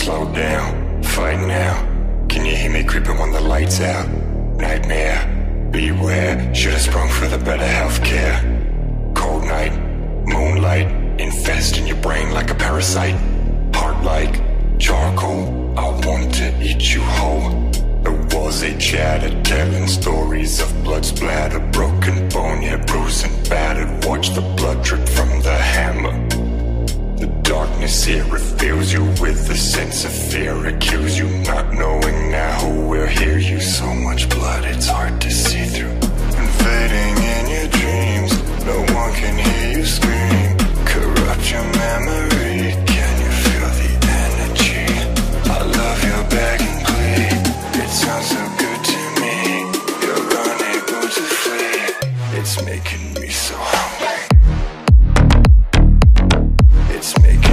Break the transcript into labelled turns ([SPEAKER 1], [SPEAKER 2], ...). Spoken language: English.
[SPEAKER 1] slow down, fight now. Can you hear me creeping when the lights out? Nightmare, beware. Should've sprung for the better healthcare. Cold night, moonlight, infest in your brain like a parasite. Heart like charcoal, I want to eat you whole. There was a chatter telling stories of blood splatter, broken bone, yeah, bruised and battered. Watch the blood drip from the hammer. The darkness here reveals you with a sense of fear. Accuse you not knowing now who will hear you. So much blood, it's hard to see through. Invading in your dreams, no one can hear you scream. Corrupt your memory, can you feel the energy? I love your begging plea, it sounds so good to me. You're unable to flee, it's making me so hungry. It's making